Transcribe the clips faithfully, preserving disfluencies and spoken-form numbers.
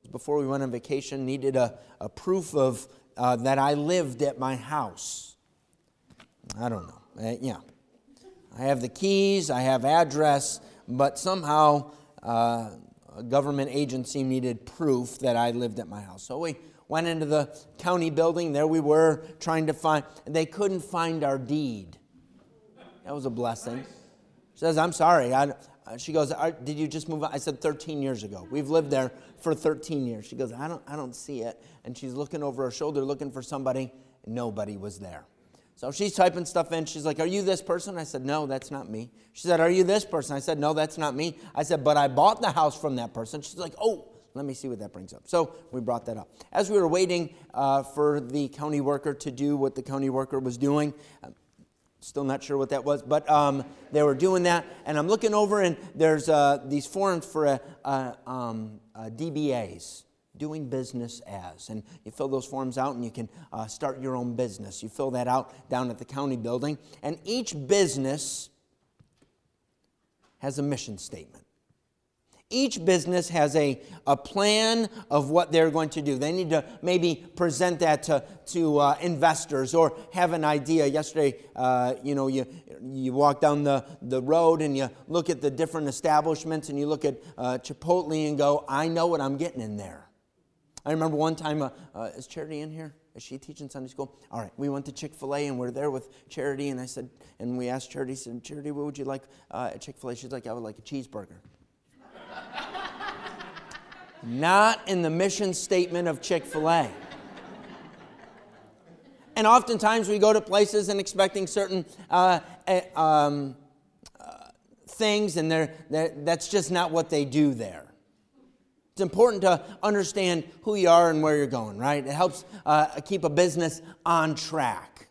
before we went on vacation, needed a, a proof of uh, that I lived at my house. I don't know. Uh, yeah. I have the keys, I have address, but somehow uh, a government agency needed proof that I lived at my house. So we went into the county building. There we were trying to find, they couldn't find our deed. That was a blessing. She says, I'm sorry. I, she goes, did you just move out? I said, thirteen years ago. We've lived there for thirteen years. She goes, I don't, I don't see it. And she's looking over her shoulder, looking for somebody. Nobody was there. So she's typing stuff in. She's like, are you this person? I said, no, that's not me. She said, are you this person? I said, no, that's not me. I said, but I bought the house from that person. She's like, oh, let me see what that brings up. So we brought that up. As we were waiting uh, for the county worker to do what the county worker was doing, I'm still not sure what that was, but um, they were doing that. And I'm looking over, and there's uh, these forms for uh, uh, um, uh, D B As. Doing business as. And you fill those forms out and you can uh, start your own business. You fill that out down at the county building. And each business has a mission statement. Each business has a, a plan of what they're going to do. They need to maybe present that to, to uh, investors or have an idea. Yesterday, uh, you know, you you walk down the, the road and you look at the different establishments and you look at uh, Chipotle and go, I know what I'm getting in there. I remember one time, uh, uh, is Charity in here? Is she teaching Sunday school? All right, we went to Chick-fil-A and we're there with Charity, and I said, and we asked Charity, said, Charity, what would you like uh, at Chick-fil-A? She's like, I would like a cheeseburger. Not in the mission statement of Chick-fil-A. And oftentimes we go to places and expecting certain uh, uh, um, uh, things, and they're, they're, that's just not what they do there. It's important to understand who you are and where you're going, right? It helps uh, keep a business on track.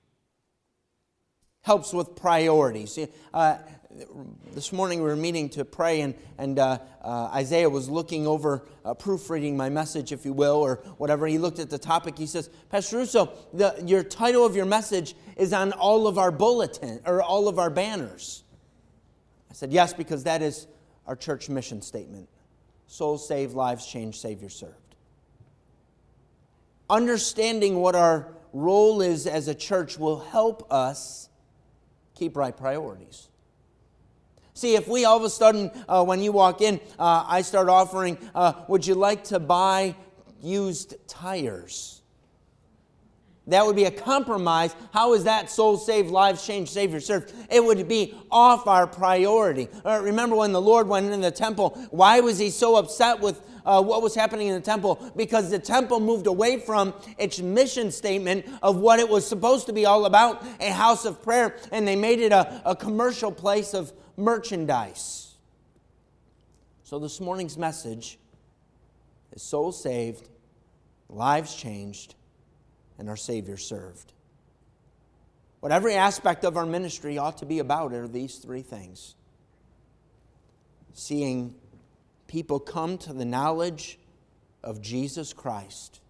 Helps with priorities. Uh, this morning we were meeting to pray, and, and uh, uh, Isaiah was looking over, uh, proofreading my message, if you will, or whatever. He looked at the topic. He says, Pastor Russo, the, your title of your message is on all of our bulletin, or all of our banners. I said, yes, because that is our church mission statement. Souls saved, lives changed, Savior served. Understanding what our role is as a church will help us keep right priorities. See, if we all of a sudden, uh, when you walk in, uh, I start offering, uh, would you like to buy used tires? That would be a compromise. How is that souls saved, lives changed, Savior served? It would be off our priority. Uh, remember when the Lord went into the temple, why was he so upset with uh, what was happening in the temple? Because the temple moved away from its mission statement of what it was supposed to be all about, a house of prayer, and they made it a, a commercial place of merchandise. So this morning's message is souls saved, lives changed, and our Savior served. What every aspect of our ministry ought to be about are these three things. Seeing people come to the knowledge of Jesus Christ.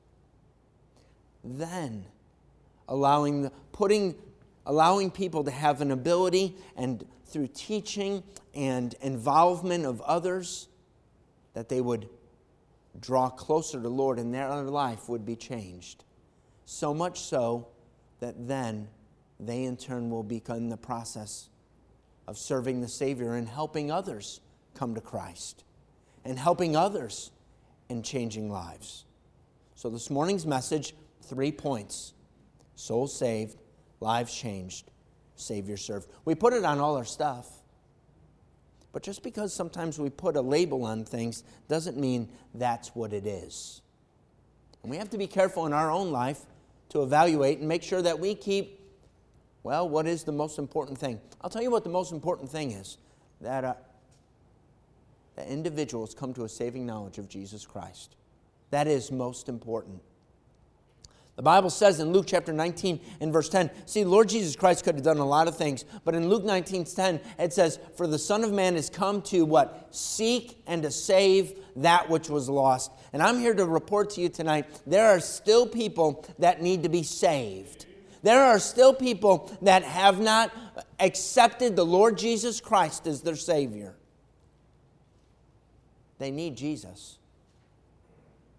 Then allowing the, putting allowing people to have an ability, and through teaching and involvement of others, that they would draw closer to the Lord and their life would be changed. So much so that then they in turn will begin the process of serving the Savior and helping others come to Christ and helping others in changing lives. So this morning's message, three points. Souls saved, lives changed, Savior served. We put it on all our stuff. But just because sometimes we put a label on things doesn't mean that's what it is. And we have to be careful in our own life to evaluate and make sure that we keep, well, what is the most important thing? I'll tell you what the most important thing is, that, uh, that individuals come to a saving knowledge of Jesus Christ. That is most important. The Bible says in Luke chapter nineteen and verse ten, see, Lord Jesus Christ could have done a lot of things, but in Luke nineteen ten, it says, for the Son of Man is come to what? Seek and to save that which was lost. And I'm here to report to you tonight, there are still people that need to be saved. There are still people that have not accepted the Lord Jesus Christ as their Savior. They need Jesus.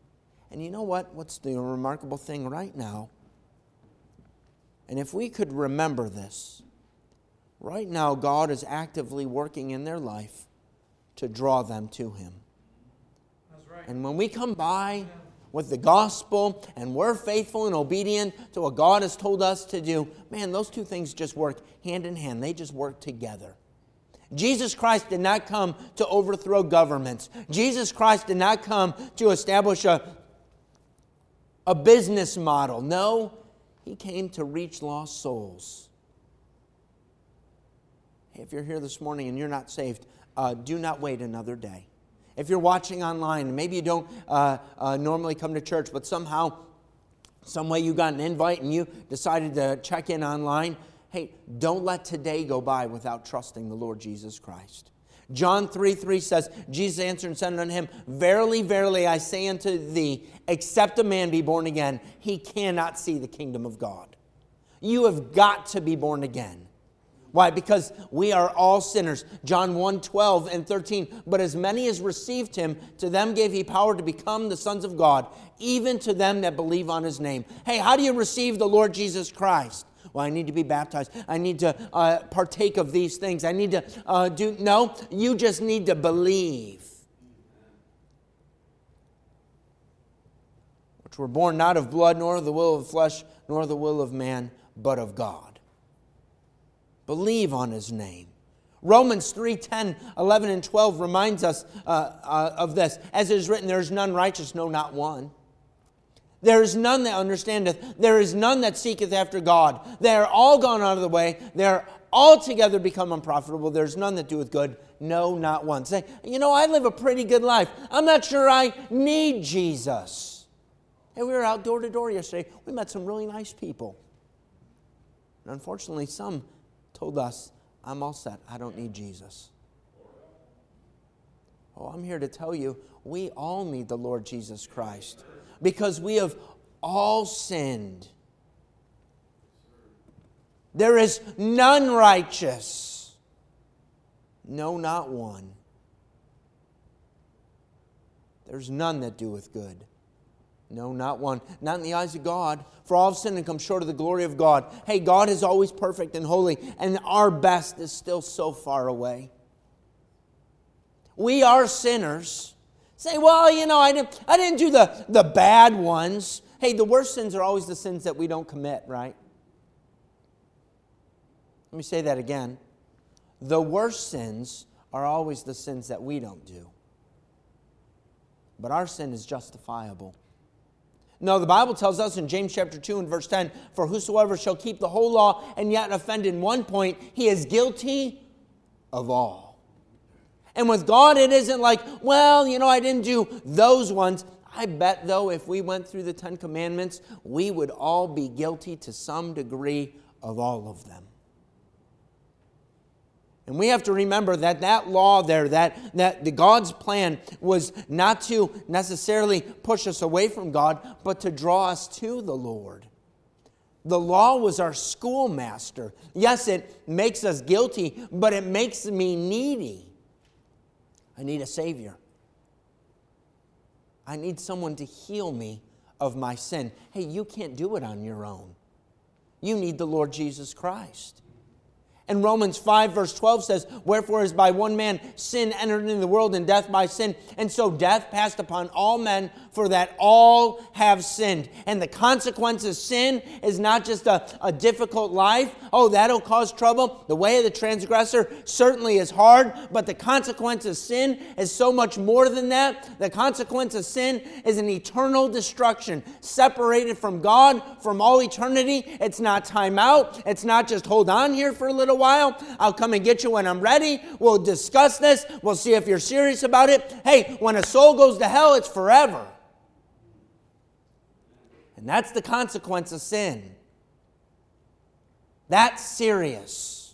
And you know what? What's the remarkable thing right now? And if we could remember this, right now God is actively working in their life to draw them to Him. That's right. And when we come by with the gospel and we're faithful and obedient to what God has told us to do, man, those two things just work hand in hand. They just work together. Jesus Christ did not come to overthrow governments. Jesus Christ did not come to establish a, a business model. No, He came to reach lost souls. Hey, if you're here this morning and you're not saved, uh, do not wait another day. If you're watching online, and maybe you don't uh, uh, normally come to church, but somehow, some way you got an invite and you decided to check in online, hey, don't let today go by without trusting the Lord Jesus Christ. John three three says, Jesus answered and said unto him, Verily, verily, I say unto thee, except a man be born again, he cannot see the kingdom of God. You have got to be born again. Why? Because we are all sinners. John one twelve and thirteen. But as many as received Him, to them gave He power to become the sons of God, even to them that believe on His name. Hey, how do you receive the Lord Jesus Christ? Well, I need to be baptized. I need to uh, partake of these things. I need to uh, do... No, you just need to believe. Which were born not of blood, nor of the will of the flesh, nor the will of man, but of God. Believe on His name. Romans three ten, eleven, and twelve reminds us uh, uh, of this. As it is written, there is none righteous, no, not one. There is none that understandeth. There is none that seeketh after God. They are all gone out of the way. They are altogether become unprofitable. There is none that doeth good, no, not one. Say, you know, I live a pretty good life. I'm not sure I need Jesus. Hey, we were out door to door yesterday. We met some really nice people. And unfortunately, some told us, I'm all set. I don't need Jesus. Oh, I'm here to tell you, we all need the Lord Jesus Christ because we have all sinned. There is none righteous. No, not one. There's none that doeth good. No, not one. Not in the eyes of God. For all have sinned and come short of the glory of God. Hey, God is always perfect and holy, and our best is still so far away. We are sinners. Say, well, you know, I didn't, I didn't do the, the bad ones. Hey, the worst sins are always the sins that we don't commit, right? Let me say that again. The worst sins are always the sins that we don't do. But our sin is justifiable. No, the Bible tells us in James chapter two and verse ten, for whosoever shall keep the whole law and yet offend in one point, he is guilty of all. And with God, it isn't like, well, you know, I didn't do those ones. I bet, though, if we went through the Ten Commandments, we would all be guilty to some degree of all of them. And we have to remember that that law there, that, that the God's plan was not to necessarily push us away from God, but to draw us to the Lord. The law was our schoolmaster. Yes, it makes us guilty, but it makes me needy. I need a Savior. I need someone to heal me of my sin. Hey, you can't do it on your own. You need the Lord Jesus Christ. And Romans five verse twelve says, wherefore as by one man sin entered into the world, and death by sin, and so death passed upon all men, for that all have sinned. And the consequence of sin is not just a, a difficult life. Oh, that'll cause trouble. The way of the transgressor certainly is hard, but the consequence of sin is so much more than that. The consequence of sin is an eternal destruction, separated from God from all eternity. It's not time out. It's not just hold on here for a little while. I'll come and get you when I'm ready. We'll discuss this. We'll see if you're serious about it. Hey, when a soul goes to hell, it's forever. And that's the consequence of sin. That's serious.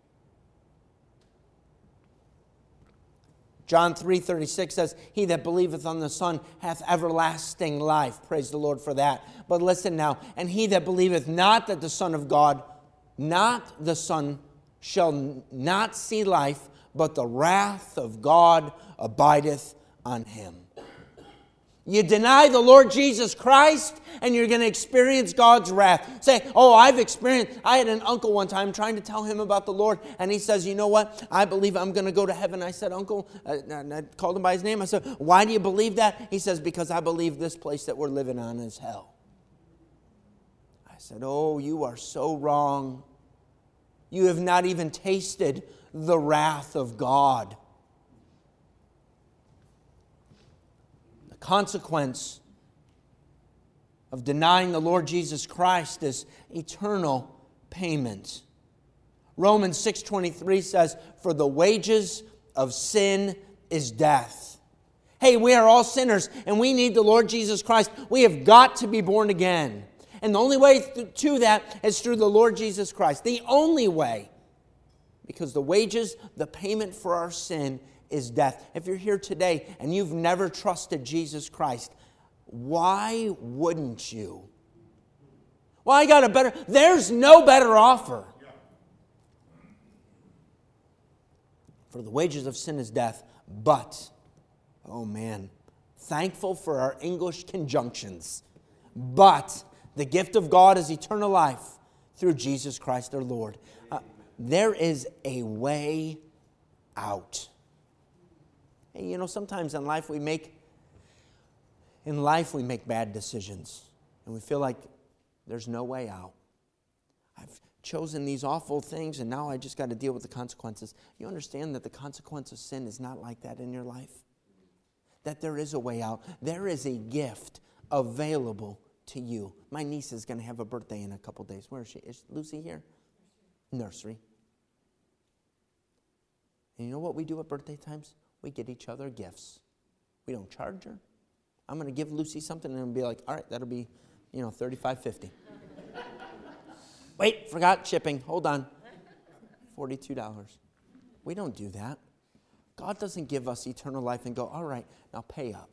John three thirty-six says, he that believeth on the Son hath everlasting life. Praise the Lord for that. But listen now, and he that believeth not that the Son of God, not the Son, shall not see life, but the wrath of God abideth on him. You deny the Lord Jesus Christ, and you're going to experience God's wrath. Say, oh, I've experienced, I had an uncle one time trying to tell him about the Lord, and he says, you know what, I believe I'm going to go to heaven. I said, Uncle, uh, and I called him by his name. I said, why do you believe that? He says, because I believe this place that we're living on is hell. I said, oh, you are so wrong. You have not even tasted the wrath of God. Consequence of denying the Lord Jesus Christ is eternal payment. Romans six twenty-three says, for the wages of sin is death. Hey, we are all sinners and we need the Lord Jesus Christ. We have got to be born again. And the only way to that is through the Lord Jesus Christ. The only way. Because the wages, the payment for our sin is death. If you're here today and you've never trusted Jesus Christ, why wouldn't you? Well, I got a better, there's no better offer. For the wages of sin is death, but, oh man, thankful for our English conjunctions, but the gift of God is eternal life through Jesus Christ our Lord. Uh, there is a way out. Hey, you know, sometimes in life we make in life we make bad decisions and we feel like there's no way out. I've chosen these awful things and now I just got to deal with the consequences. You understand that the consequence of sin is not like that in your life? That there is a way out. There is a gift available to you. My niece is going to have a birthday in a couple days. Where is she? Is Lucy here? Nursery. And you know what we do at birthday times? We get each other gifts. We don't charge her. I'm going to give Lucy something and be like, all right, that'll be, you know, thirty-five fifty. Wait, forgot shipping. Hold on. forty-two dollars. We don't do that. God doesn't give us eternal life and go, all right, now pay up.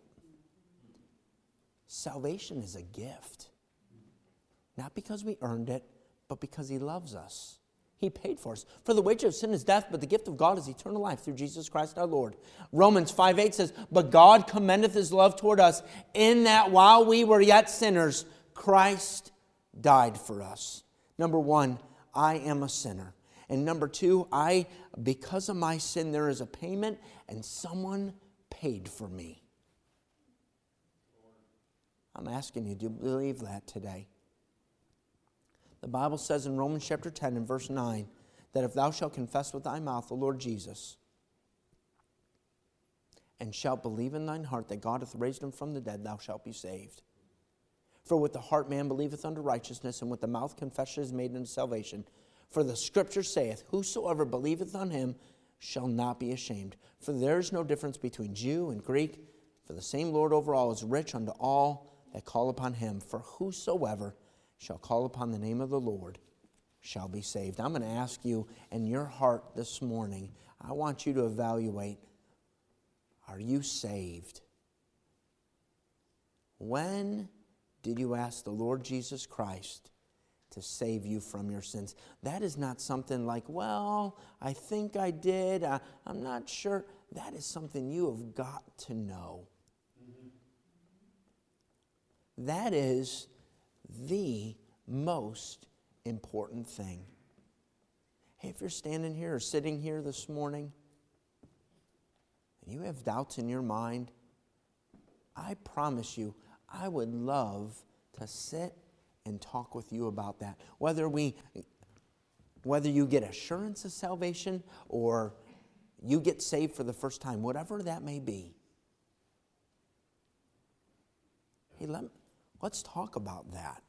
Salvation is a gift. Not because we earned it, but because He loves us. He paid for us. For the wages of sin is death, but the gift of God is eternal life through Jesus Christ our Lord. Romans five eight says, but God commendeth His love toward us in that while we were yet sinners, Christ died for us. Number one, I am a sinner. And number two, I, because of my sin, there is a payment and someone paid for me. I'm asking you, do you believe that today? The Bible says in Romans chapter ten and verse nine that if thou shalt confess with thy mouth the Lord Jesus and shalt believe in thine heart that God hath raised Him from the dead, thou shalt be saved. For with the heart man believeth unto righteousness, and with the mouth confession is made unto salvation. For the Scripture saith, whosoever believeth on Him shall not be ashamed. For there is no difference between Jew and Greek, for the same Lord over all is rich unto all that call upon Him. For whosoever shall call upon the name of the Lord shall be saved. I'm going to ask you in your heart this morning, I want you to evaluate, are you saved? When did you ask the Lord Jesus Christ to save you from your sins? That is not something like, well, I think I did, I, I'm not sure. That is something you have got to know. Mm-hmm. That is the most important thing. Hey, if you're standing here or sitting here this morning and you have doubts in your mind, I promise you, I would love to sit and talk with you about that. Whether we, whether you get assurance of salvation or you get saved for the first time, whatever that may be. Hey, let, let's talk about that.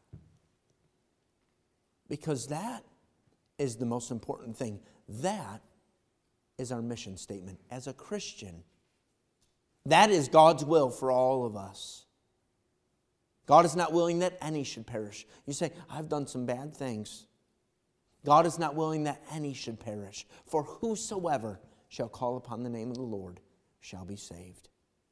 Because that is the most important thing. That is our mission statement as a Christian. That is God's will for all of us. God is not willing that any should perish. You say, I've done some bad things. God is not willing that any should perish. For whosoever shall call upon the name of the Lord shall be saved.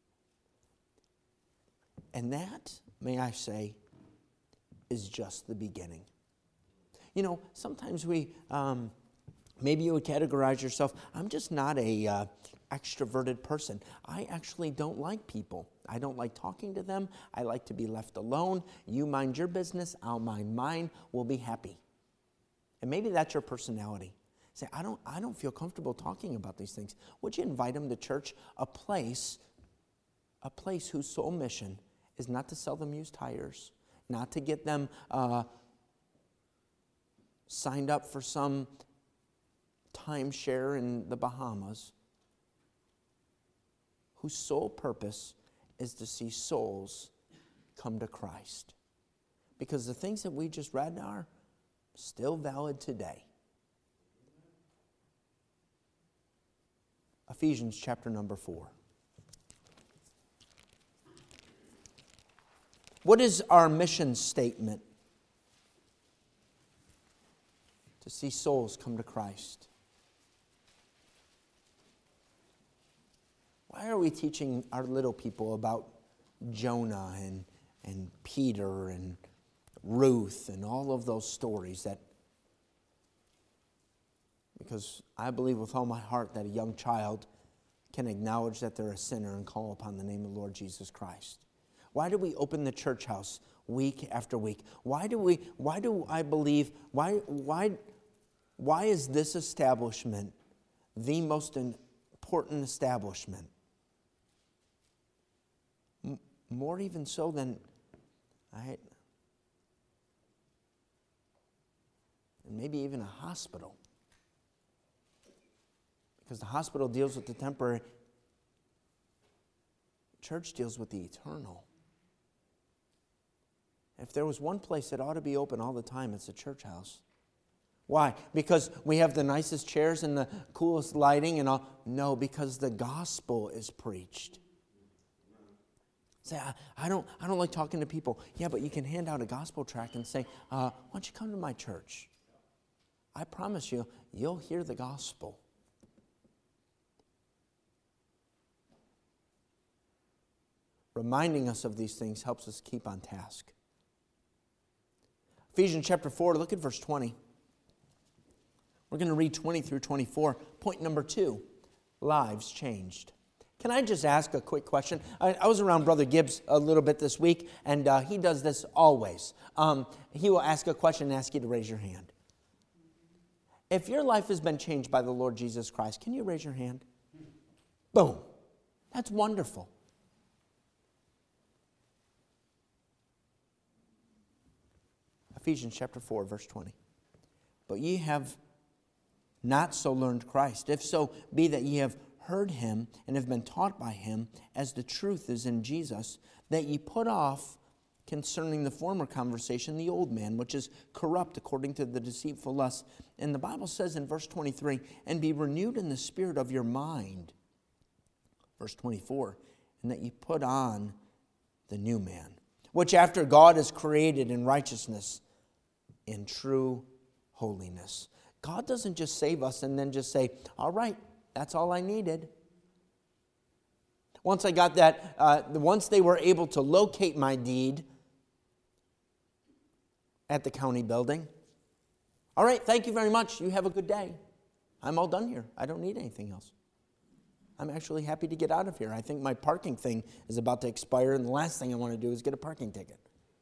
And that, may I say, is just the beginning. You know, sometimes we, um, maybe you would categorize yourself, I'm just not a, uh, extroverted person. I actually don't like people. I don't like talking to them. I like to be left alone. You mind your business, I'll mind mine. We'll be happy. And maybe that's your personality. Say, I don't, I don't feel comfortable talking about these things. Would you invite them to church, a place, a place whose sole mission is not to sell them used tires, not to get them uh, signed up for some timeshare in the Bahamas, whose sole purpose is to see souls come to Christ. Because the things that we just read are still valid today. Ephesians chapter number four. What is our mission statement? To see souls come to Christ. Why are we teaching our little people about Jonah and, and Peter and Ruth and all of those stories? That because I believe with all my heart that a young child can acknowledge that they're a sinner and call upon the name of the Lord Jesus Christ. Why do we open the church house week after week? Why do we? Why do I believe? Why? Why? Why is this establishment the most important establishment? M- more even so than I, and maybe even a hospital, because the hospital deals with the temporary. Church deals with the eternal. If there was one place that ought to be open all the time, it's the church house. Why? Because we have the nicest chairs and the coolest lighting and all? No, because the gospel is preached. Say, I, I don't I don't like talking to people. Yeah, but you can hand out a gospel tract and say, uh, why don't you come to my church? I promise you, you'll hear the gospel. Reminding us of these things helps us keep on task. Ephesians chapter four, look at verse twenty. We're going to read twenty through twenty-four. Point number two, lives changed. Can I just ask a quick question? I, I was around Brother Gibbs a little bit this week, and uh, he does this always. Um, he will ask a question and ask you to raise your hand. If your life has been changed by the Lord Jesus Christ, can you raise your hand? Boom. That's wonderful. Ephesians chapter four, verse twenty. But ye have not so learned Christ. If so be that ye have heard him and have been taught by him, as the truth is in Jesus, that ye put off concerning the former conversation the old man, which is corrupt according to the deceitful lust. And the Bible says in verse twenty-three, and be renewed in the spirit of your mind. Verse twenty-four, and that ye put on the new man, which after God is created in righteousness, in true holiness. God doesn't just save us and then just say, all right, that's all I needed. Once I got that, uh, once they were able to locate my deed at the county building, all right, thank you very much. You have a good day. I'm all done here. I don't need anything else. I'm actually happy to get out of here. I think my parking thing is about to expire, and the last thing I want to do is get a parking ticket.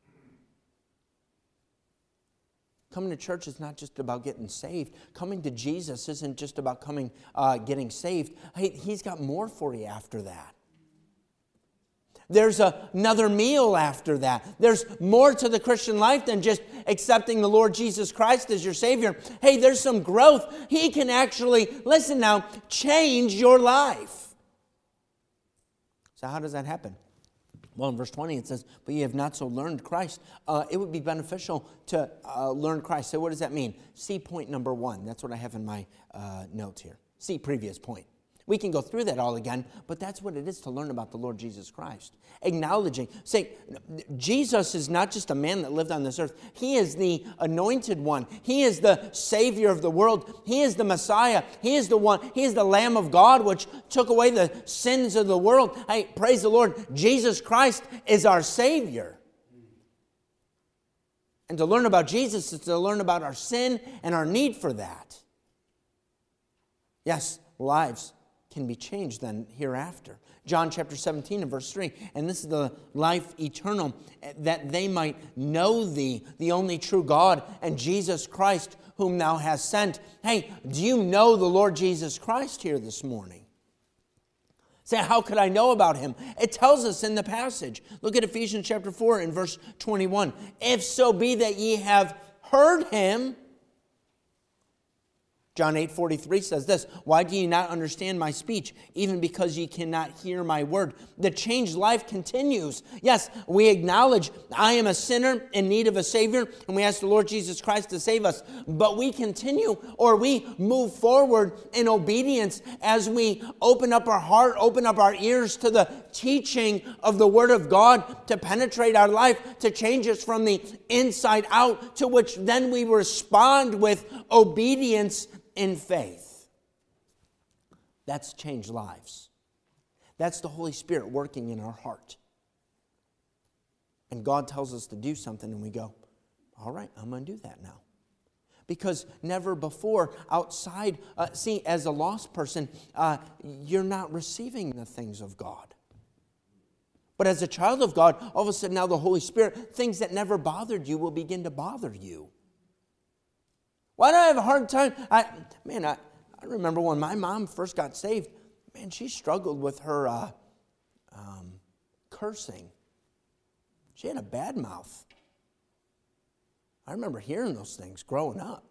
Coming to church is not just about getting saved. Coming to Jesus isn't just about coming, uh, getting saved. Hey, he's got more for you after that. There's a, another meal after that. There's more to the Christian life than just accepting the Lord Jesus Christ as your Savior. Hey, there's some growth. He can actually, listen now, change your life. So how does that happen? Well, in verse twenty it says, but ye have not so learned Christ. Uh, it would be beneficial to uh, learn Christ. So what does that mean? See point number one. That's what I have in my uh, notes here. See previous point. We can go through that all again, but that's what it is to learn about the Lord Jesus Christ. Acknowledging, say, Jesus is not just a man that lived on this earth. He is the anointed one. He is the Savior of the world. He is the Messiah. He is the one. He is the Lamb of God, which took away the sins of the world. Hey, praise the Lord. Jesus Christ is our Savior. And to learn about Jesus is to learn about our sin and our need for that. Yes, lives can be changed then hereafter. John chapter seventeen and verse three, and this is the life eternal, that they might know thee, the only true God, and Jesus Christ, whom thou hast sent. Hey, do you know the Lord Jesus Christ here this morning? Say, how could I know about him? It tells us in the passage. Look at Ephesians chapter four and verse twenty-one. If so be that ye have heard him. John eight forty-three says this, why do ye not understand my speech, even because ye cannot hear my word? The changed life continues. Yes, we acknowledge I am a sinner in need of a Savior, and we ask the Lord Jesus Christ to save us. But we continue, or we move forward in obedience as we open up our heart, open up our ears to the teaching of the Word of God to penetrate our life, to change us from the inside out, to which then we respond with obedience in faith. That's changed lives. That's the Holy Spirit working in our heart. And God tells us to do something and we go, all right, I'm going to do that now. Because never before outside, uh, see, as a lost person, uh, you're not receiving the things of God. But as a child of God, all of a sudden now the Holy Spirit, things that never bothered you will begin to bother you. Why do I have a hard time? I, man, I, I remember when my mom first got saved, man, she struggled with her uh, um, cursing. She had a bad mouth. I remember hearing those things growing up.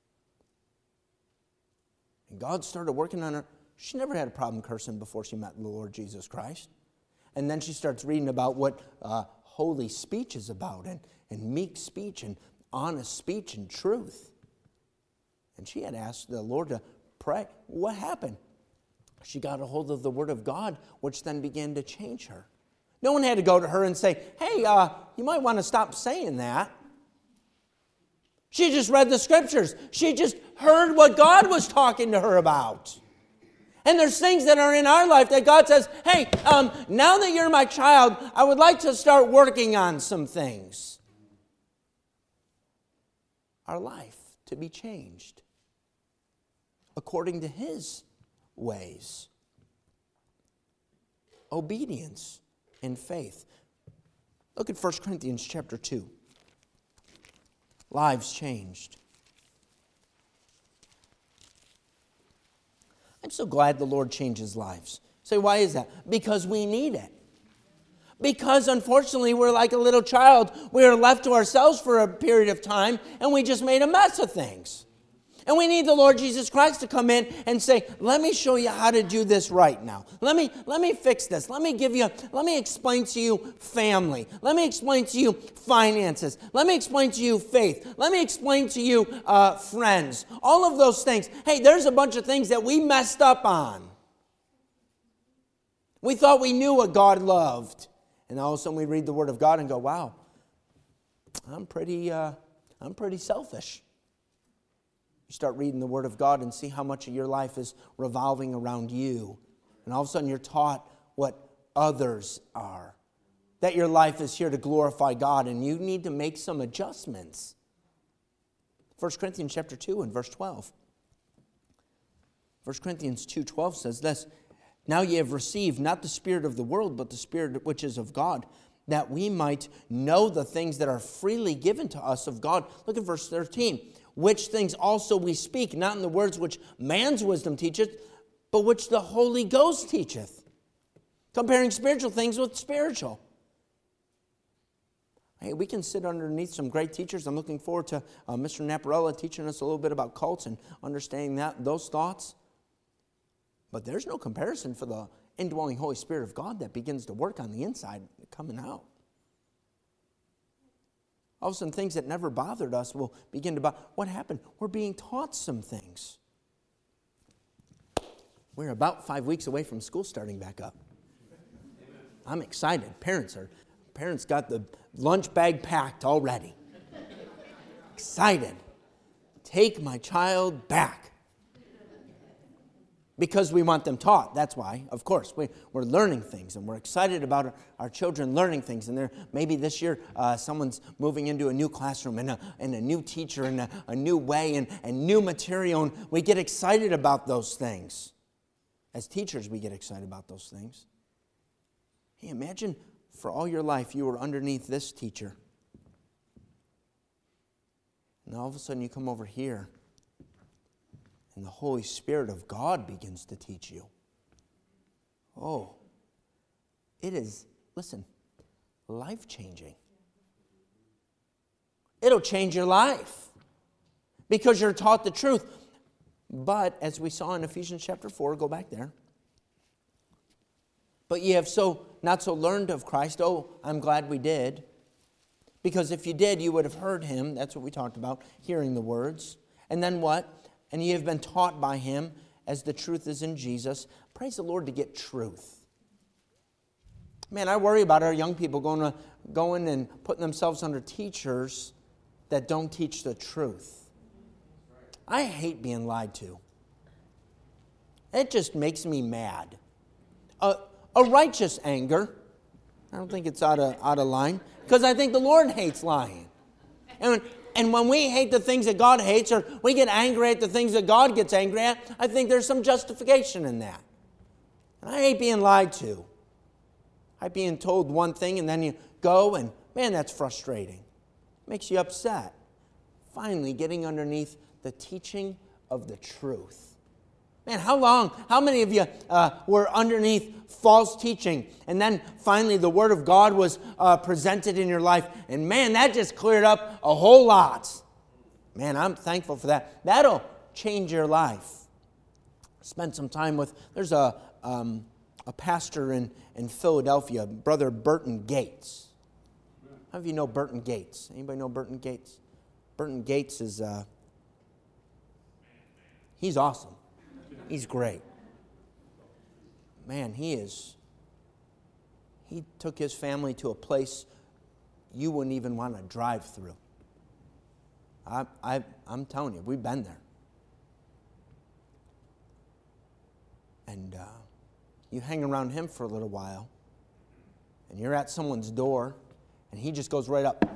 And God started working on her. She never had a problem cursing before she met the Lord Jesus Christ. And then she starts reading about what uh, holy speech is about, and, and meek speech, and honest speech, and truth. And she had asked the Lord to pray. What happened? She got a hold of the Word of God, which then began to change her. No one had to go to her and say, hey, uh, you might want to stop saying that. She just read the Scriptures. She just heard what God was talking to her about. And there's things that are in our life that God says, hey, um, now that you're my child, I would like to start working on some things. Our life to be changed according to His ways. Obedience and faith. Look at First Corinthians chapter two. Lives changed. I'm so glad the Lord changes lives. Say, why is that? Because we need it. Because unfortunately we're like a little child. We are left to ourselves for a period of time and we just made a mess of things. And we need the Lord Jesus Christ to come in and say, let me show you how to do this right now. Let me, let me fix this. Let me give you, let me explain to you family. Let me explain to you finances. Let me explain to you faith. Let me explain to you uh, friends. All of those things. Hey, there's a bunch of things that we messed up on. We thought we knew what God loved. And all of a sudden we read the Word of God and go, wow, I'm pretty, uh, I'm pretty selfish. You start reading the Word of God and see how much of your life is revolving around you. And all of a sudden you're taught what others are. That your life is here to glorify God and you need to make some adjustments. First Corinthians chapter two and verse twelve. First Corinthians two twelve says this, now ye have received not the spirit of the world, but the Spirit which is of God, that we might know the things that are freely given to us of God. Look at verse thirteen. Which things also we speak, not in the words which man's wisdom teacheth, but which the Holy Ghost teacheth. Comparing spiritual things with spiritual. Hey, we can sit underneath some great teachers. I'm looking forward to uh, Mister Naparella teaching us a little bit about cults and understanding that those thoughts. But there's no comparison for the indwelling Holy Spirit of God that begins to work on the inside coming out. All of a sudden, things that never bothered us will begin to bother. What happened? We're being taught some things. We're about five weeks away from school starting back up. I'm excited. Parents are, parents got the lunch bag packed already. Excited. Take my child back. Because we want them taught. That's why, of course, we, we're learning things and we're excited about our, our children learning things. And there, maybe this year uh, someone's moving into a new classroom and a, and a new teacher and a, a new way and, and new material. And we get excited about those things. As teachers, we get excited about those things. Hey, imagine for all your life you were underneath this teacher. And all of a sudden you come over here and the Holy Spirit of God begins to teach you. Oh, it is, listen, life-changing. It'll change your life because you're taught the truth. But as we saw in Ephesians chapter four, go back there. But ye have so not so learned of Christ. Oh, I'm glad we did. Because if you did, you would have heard him. That's what we talked about, hearing the words. And then what? And ye have been taught by him as the truth is in Jesus. Praise the Lord to get truth. Man, I worry about our young people going, to, going and putting themselves under teachers that don't teach the truth. I hate being lied to. It just makes me mad. A, a righteous anger. I don't think it's out of, out of line. Because I think the Lord hates lying. And, and when we hate the things that God hates, or we get angry at the things that God gets angry at, I think there's some justification in that. And I hate being lied to. I hate being told one thing and then you go and, man, that's frustrating. Makes you upset. Finally, getting underneath the teaching of the truth. Man, how long, how many of you uh, were underneath false teaching, and then finally the Word of God was uh, presented in your life, and man, that just cleared up a whole lot. Man, I'm thankful for that. That'll change your life. Spent some time with, there's a, um, a pastor in, in Philadelphia, Brother Burton Gates. How many of you know Burton Gates? Anybody know Burton Gates? Burton Gates is, uh, he's awesome. He's great. Man, he is, he took his family to a place you wouldn't even want to drive through. I, I, I'm telling you, we've been there. And uh, you hang around him for a little while, and you're at someone's door, and he just goes right up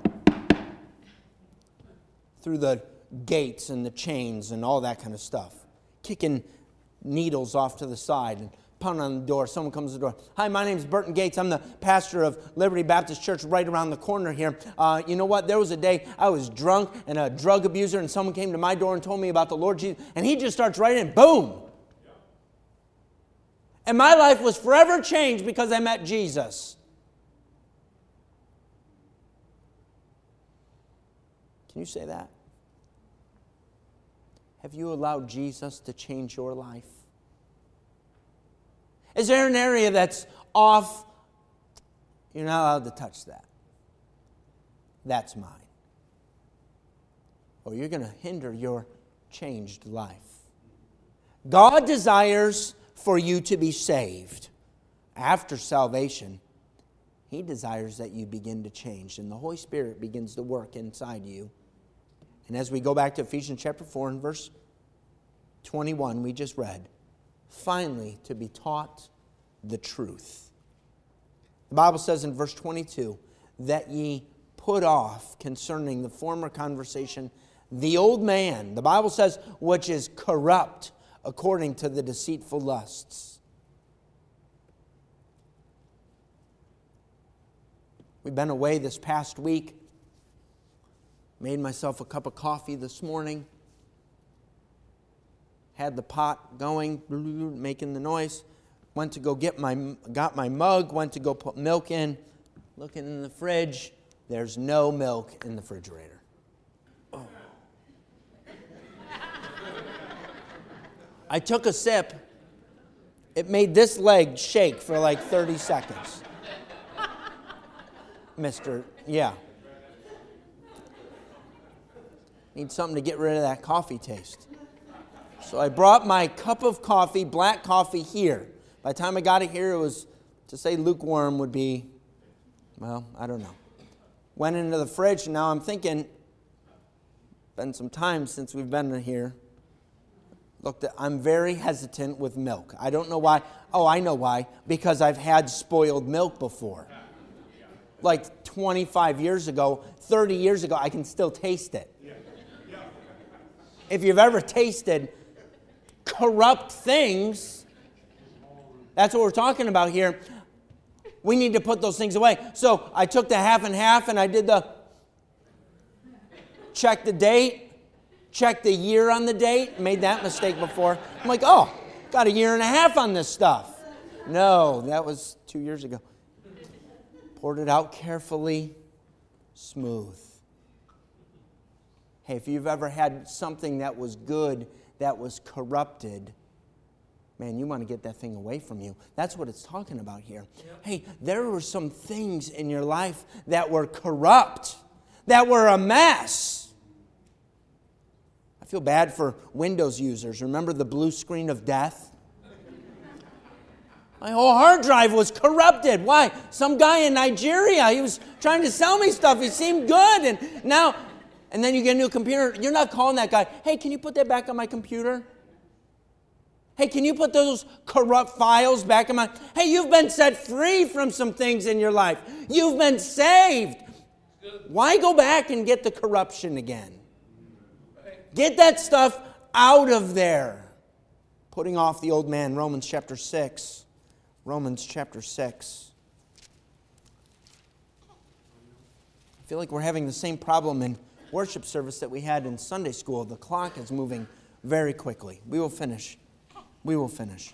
through the gates and the chains and all that kind of stuff, kicking needles off to the side and pounding on the door. Someone comes to the door. Hi, my name's Burton Gates. I'm the pastor of Liberty Baptist Church right around the corner here. Uh, you know what? There was a day I was drunk and a drug abuser, and someone came to my door and told me about the Lord Jesus, and he just starts right in, boom. And my life was forever changed because I met Jesus. Can you say that? Have you allowed Jesus to change your life? Is there an area that's off? You're not allowed to touch that. That's mine. Or you're going to hinder your changed life. God desires for you to be saved. After salvation, He desires that you begin to change. And the Holy Spirit begins to work inside you. And as we go back to Ephesians chapter four and verse twenty-one, we just read, finally, to be taught the truth. The Bible says in verse twenty-two, that ye put off concerning the former conversation the old man, the Bible says, which is corrupt according to the deceitful lusts. We've been away this past week. Made myself a cup of coffee this morning. Had the pot going, making the noise. Went to go get my, got my mug, went to go put milk in. Looking in the fridge, there's no milk in the refrigerator. Oh. I took a sip. It made this leg shake for like thirty seconds. Mister, yeah. Need something to get rid of that coffee taste. So I brought my cup of coffee, black coffee, here. By the time I got it here, it was, to say lukewarm would be, well, I don't know. Went into the fridge, and now I'm thinking, been some time since we've been here. Look, I'm very hesitant with milk. I don't know why. Oh, I know why. Because I've had spoiled milk before. Like twenty-five years ago, thirty years ago, I can still taste it. If you've ever tasted corrupt things, That's what we're talking about here. We need to put those things away. So I took the half and half and I did the check the date, check the year on the date. Made that mistake before. I'm like, oh, got a year and a half on this stuff. No, that was two years ago. Poured it out carefully, smooth. Hey, if you've ever had something that was good that was corrupted, man, you want to get that thing away from you. That's what it's talking about here. Yep. Hey, there were some things in your life that were corrupt, that were a mess. I feel bad for Windows users. Remember the blue screen of death? My whole hard drive was corrupted. Why? Some guy in Nigeria, he was trying to sell me stuff. He seemed good. And now, and then you get a new computer. You're not calling that guy, hey, can you put that back on my computer? Hey, can you put those corrupt files back in my... Hey, you've been set free from some things in your life. You've been saved. Why go back and get the corruption again? Get that stuff out of there. Putting off the old man, Romans chapter six. Romans chapter six. I feel like we're having the same problem in worship service that we had in Sunday school. The clock is moving very quickly. We will finish. We will finish.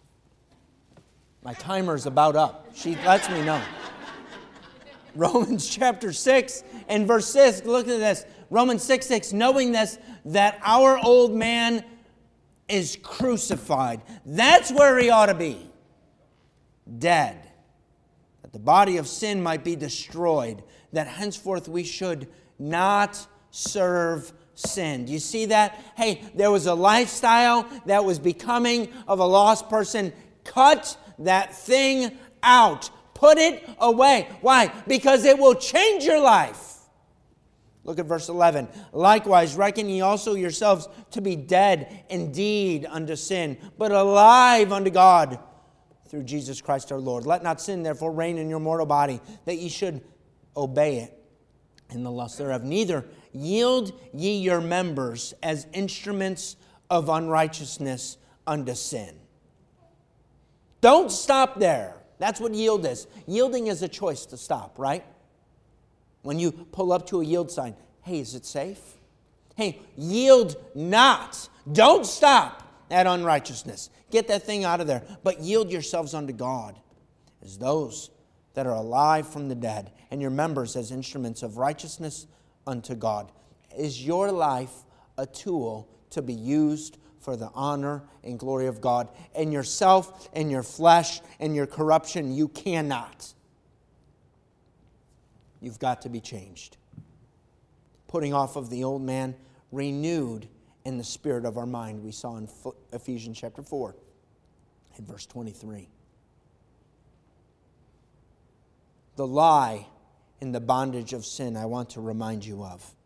My timer's about up. She lets me know. Romans chapter six and verse six. Look at this. Romans six six. Knowing this, that our old man is crucified. That's where he ought to be. Dead. That the body of sin might be destroyed. That henceforth we should not serve sin. Do you see that? Hey, there was a lifestyle that was becoming of a lost person. Cut that thing out. Put it away. Why? Because it will change your life. Look at verse eleven. Likewise, reckon ye also yourselves to be dead indeed unto sin, but alive unto God through Jesus Christ our Lord. Let not sin therefore reign in your mortal body, that ye should obey it in the lust thereof. Neither yield ye your members as instruments of unrighteousness unto sin. Don't stop there. That's what yield is. Yielding is a choice to stop, right? When you pull up to a yield sign, hey, is it safe? Hey, yield not. Don't stop at unrighteousness. Get that thing out of there. But yield yourselves unto God as those that are alive from the dead, and your members as instruments of righteousness unto God. Is your life a tool to be used for the honor and glory of God? And yourself and your flesh and your corruption, you cannot. You've got to be changed. Putting off of the old man, renewed in the spirit of our mind. We saw in Ephesians chapter four and verse twenty-three. The lie in the bondage of sin I want to remind you of.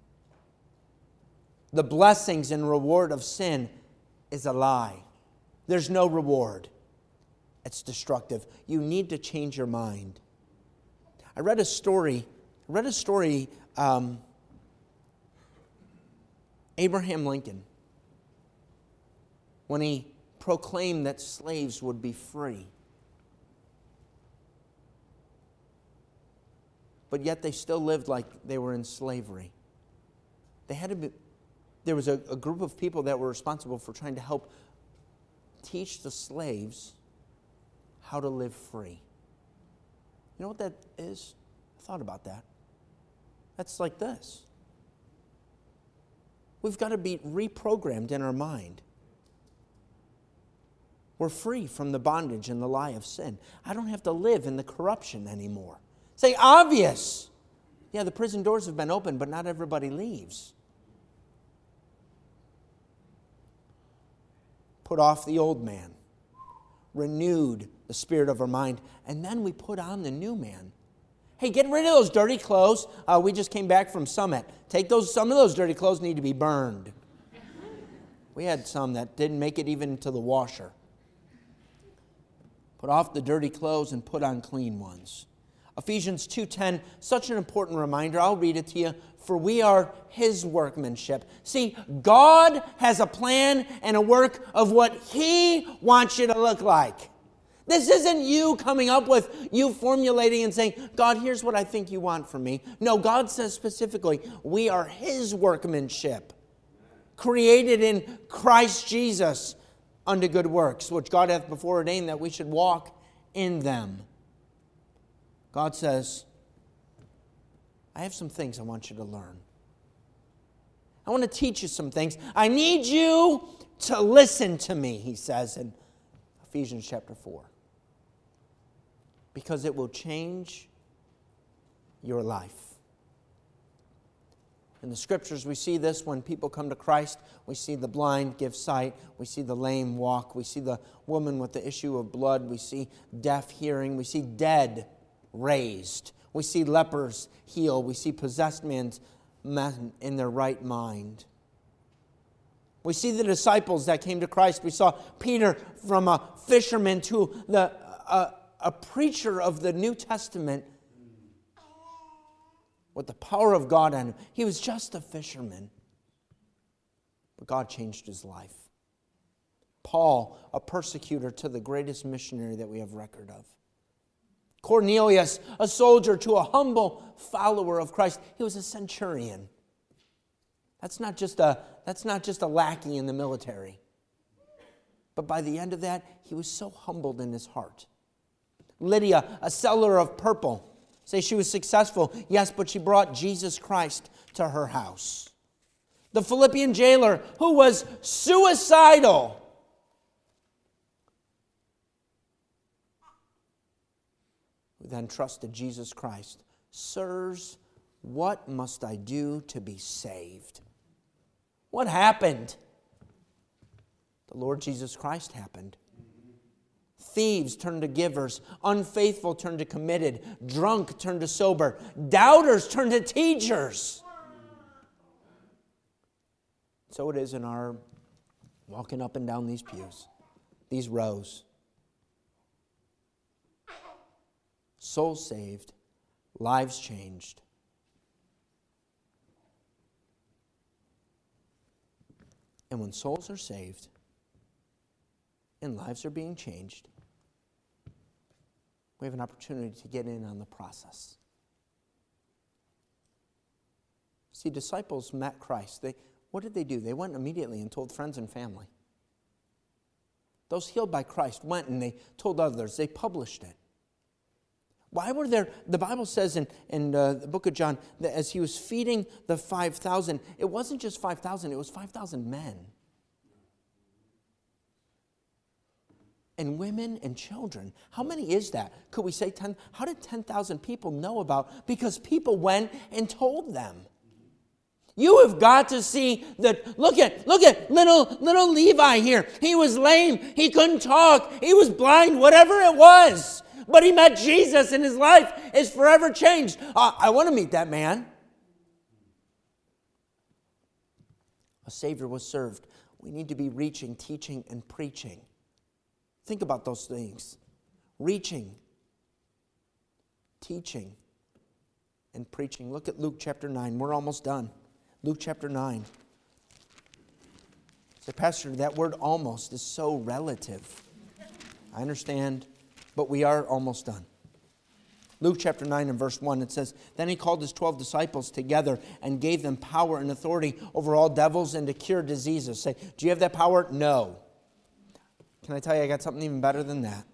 The blessings and reward of sin is a lie. There's no reward. It's destructive. You need to change your mind. I read a story, I read a story, um, Abraham Lincoln, when he proclaimed that slaves would be free. But yet they still lived like they were in slavery. They had to be, there was a, a group of people that were responsible for trying to help teach the slaves how to live free. You know what that is? I thought about that. That's like this. We've got to be reprogrammed in our mind. We're free from the bondage and the lie of sin. I don't have to live in the corruption anymore. Say, obvious. Yeah, the prison doors have been opened, but not everybody leaves. Put off the old man. Renewed the spirit of our mind. And then we put on the new man. Hey, get rid of those dirty clothes. Uh, we just came back from Summit. Take those. Some of those dirty clothes need to be burned. We had some that didn't make it even to the washer. Put off the dirty clothes and put on clean ones. Ephesians two ten, such an important reminder. I'll read it to you. For we are His workmanship. See, God has a plan and a work of what He wants you to look like. This isn't you coming up with, you formulating and saying, God, here's what I think you want from me. No, God says specifically, we are His workmanship, created in Christ Jesus unto good works, which God hath before ordained that we should walk in them. God says, I have some things I want you to learn. I want to teach you some things. I need you to listen to me, He says in Ephesians chapter four. Because it will change your life. In the Scriptures, we see this when people come to Christ. We see the blind give sight. We see the lame walk. We see the woman with the issue of blood. We see deaf hearing. We see dead raised. We see lepers healed. We see possessed men in their right mind. We see the disciples that came to Christ. We saw Peter from a fisherman to the uh, a preacher of the New Testament with the power of God on him. He was just a fisherman, but God changed his life. Paul, a persecutor to the greatest missionary that we have record of. Cornelius, a soldier to a humble follower of Christ. He was a centurion. That's not just a, that's not just a lackey in the military. But by the end of that, he was so humbled in his heart. Lydia, a seller of purple. Say she was successful. Yes, but she brought Jesus Christ to her house. The Philippian jailer who was suicidal. Who then trusted Jesus Christ. Sirs, what must I do to be saved? What happened? The Lord Jesus Christ happened. Thieves turned to givers. Unfaithful turned to committed. Drunk turned to sober. Doubters turned to teachers. So it is in our walking up and down these pews, these rows. Souls saved, lives changed. And when souls are saved and lives are being changed, we have an opportunity to get in on the process. See, disciples met Christ. They, what did they do? They went immediately and told friends and family. Those healed by Christ went and they told others. They published it. Why were there, the Bible says in, in uh, the book of John, that as he was feeding the five thousand, it wasn't just five thousand, it was five thousand men. And women and children. How many is that? Could we say ten? How did ten thousand people know about? Because people went and told them. You have got to see that, look at, look at little, little Levi here. He was lame. He couldn't talk. He was blind, whatever it was. But he met Jesus and his life is forever changed. Uh, I want to meet that man. A Savior was served. We need to be reaching, teaching, and preaching. Think about those things. Reaching, teaching, and preaching. Look at Luke chapter nine. We're almost done. Luke chapter nine. Say, Pastor, that word almost is so relative. I understand, but we are almost done. Luke chapter nine and verse one, it says, Then he called his twelve disciples together and gave them power and authority over all devils and to cure diseases. Say, do you have that power? No. Can I tell you, I got something even better than that.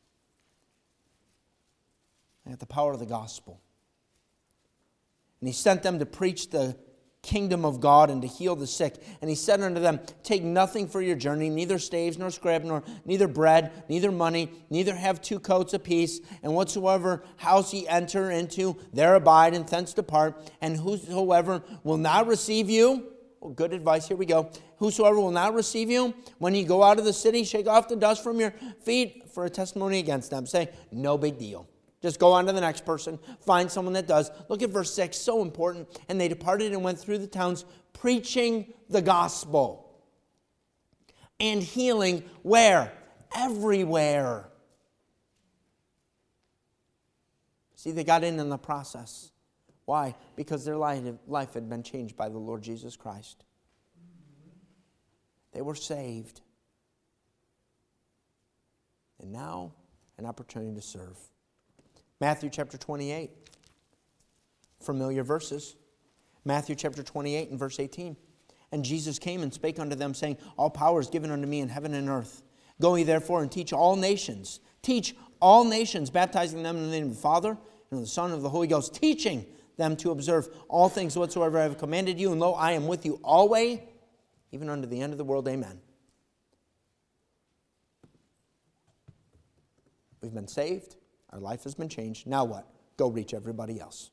I got the power of the gospel. And he sent them to preach the kingdom of God and to heal the sick. And he said unto them, Take nothing for your journey, neither staves, nor scrip, nor neither bread, neither money, neither have two coats apiece. And whatsoever house ye enter into, there abide, and thence depart. And whosoever will not receive you, well, good advice, here we go. Whosoever will not receive you, when you go out of the city, shake off the dust from your feet for a testimony against them. Say, no big deal. Just go on to the next person. Find someone that does. Look at verse six, so important. And they departed and went through the towns preaching the gospel. And healing where? Everywhere. See, they got in in the process. Why? Because their life had been changed by the Lord Jesus Christ. They were saved. And now an opportunity to serve. Matthew chapter twenty-eight. Familiar verses. Matthew chapter twenty-eight and verse eighteen. And Jesus came and spake unto them, saying, All power is given unto me in heaven and earth. Go ye therefore and teach all nations. Teach all nations, baptizing them in the name of the Father and of the Son and of the Holy Ghost, teaching them to observe all things whatsoever I have commanded you. And lo, I am with you always, even unto the end of the world. Amen. We've been saved. Our life has been changed. Now what? Go reach everybody else.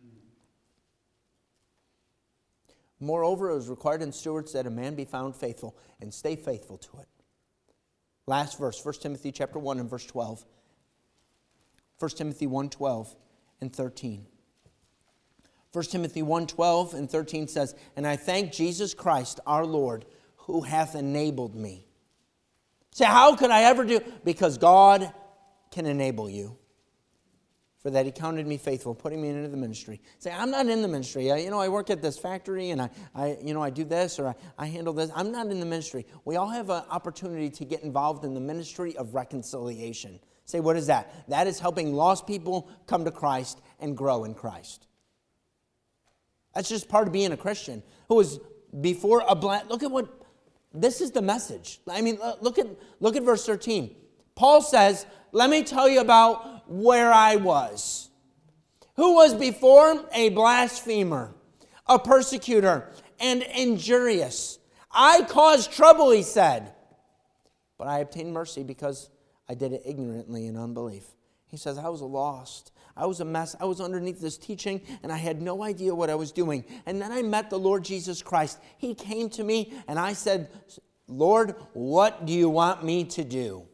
Moreover, it was required in stewards that a man be found faithful, and stay faithful to it. Last verse, First Timothy chapter one and verse twelve. First Timothy one, twelve and thirteen. First Timothy one, twelve and thirteen says, And I thank Jesus Christ our Lord, who hath enabled me. Say, how could I ever do? Because God can enable you. For that he counted me faithful, putting me into the ministry. Say, I'm not in the ministry. I, you know, I work at this factory, and I, I you know, I do this, or I, I handle this. I'm not in the ministry. We all have an opportunity to get involved in the ministry of reconciliation. Say, what is that? That is helping lost people come to Christ and grow in Christ. That's just part of being a Christian. Who was before a blind. Look at what, this is the message. I mean, look at, look at verse thirteen. Paul says, let me tell you about where I was. Who was before a blasphemer, a persecutor, and injurious. I caused trouble, he said. But I obtained mercy because I did it ignorantly in unbelief. He says, I was lost. I was a mess. I was underneath this teaching, and I had no idea what I was doing. And then I met the Lord Jesus Christ. He came to me, and I said, Lord, what do you want me to do?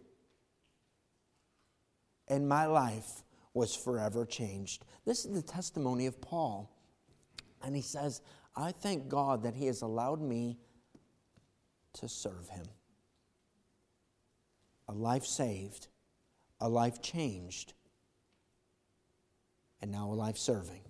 And my life was forever changed. This is the testimony of Paul. And he says, I thank God that he has allowed me to serve him. A life saved, a life changed, and now a life serving.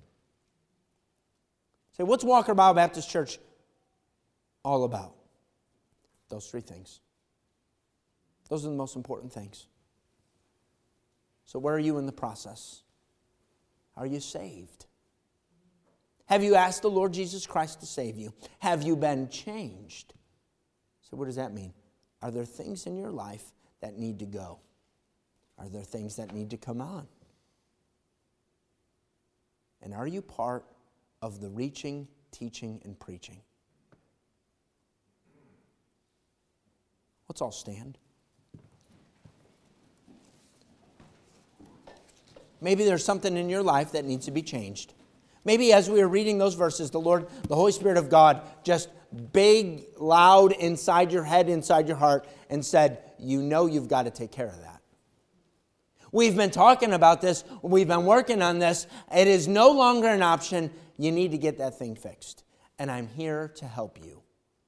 Say, what's Walker Bible Baptist Church all about? Those three things. Those are the most important things. So where are you in the process? Are you saved? Have you asked the Lord Jesus Christ to save you? Have you been changed? So what does that mean? Are there things in your life that need to go? Are there things that need to come on? And are you part of the reaching, teaching, and preaching? Let's all stand. Maybe there's something in your life that needs to be changed. Maybe as we were reading those verses, the Lord, the Holy Spirit of God, just big, loud inside your head, inside your heart, and said, you know you've got to take care of that. We've been talking about this. We've been working on this. It is no longer an option. You need to get that thing fixed. And I'm here to help you.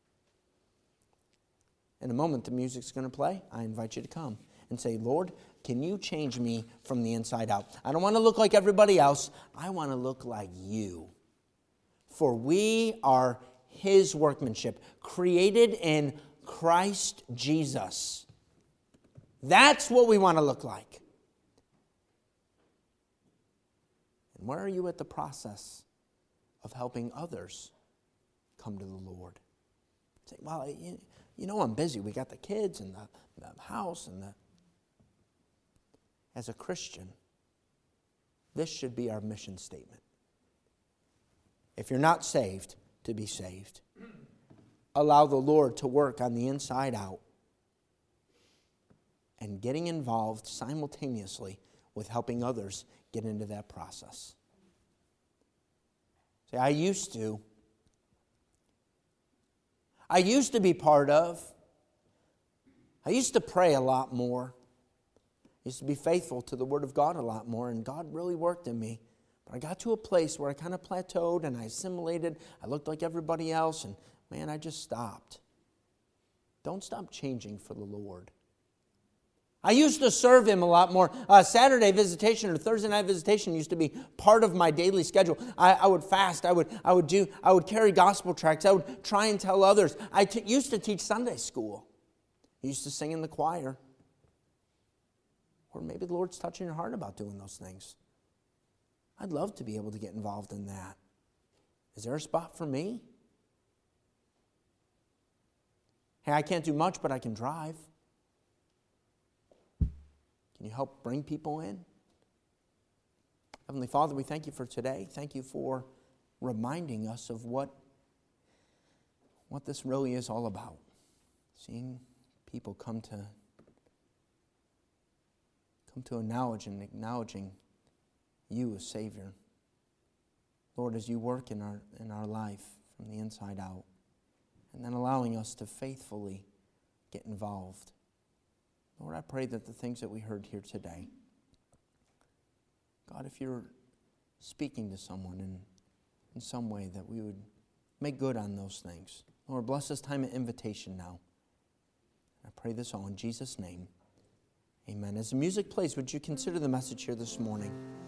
In a moment, the music's going to play. I invite you to come and say, Lord, can you change me from the inside out? I don't want to look like everybody else. I want to look like you. For we are his workmanship, created in Christ Jesus. That's what we want to look like. And where are you at the process of helping others come to the Lord? Say, well, you, you know I'm busy. We got the kids and the, the house and the... As a Christian, this should be our mission statement. If you're not saved, to be saved. Allow the Lord to work on the inside out and getting involved simultaneously with helping others get into that process. See, I used to. I used to be part of. I used to pray a lot more. I used to be faithful to the Word of God a lot more, and God really worked in me. But I got to a place where I kind of plateaued, and I assimilated. I looked like everybody else, and man, I just stopped. Don't stop changing for the Lord. I used to serve Him a lot more. Uh, Saturday visitation or Thursday night visitation used to be part of my daily schedule. I, I would fast. I would, I would do. I would carry gospel tracts. I would try and tell others. I t- used to teach Sunday school. I used to sing in the choir. Or maybe the Lord's touching your heart about doing those things. I'd love to be able to get involved in that. Is there a spot for me? Hey, I can't do much, but I can drive. Can you help bring people in? Heavenly Father, we thank you for today. Thank you for reminding us of what, what this really is all about. Seeing people come to come to acknowledge and acknowledging you as Savior. Lord, as you work in our in our life from the inside out, and then allowing us to faithfully get involved. Lord, I pray that the things that we heard here today, God, if you're speaking to someone in, in some way, that we would make good on those things. Lord, bless this time of invitation now. I pray this all in Jesus' name. Amen. As the music plays, would you consider the message here this morning?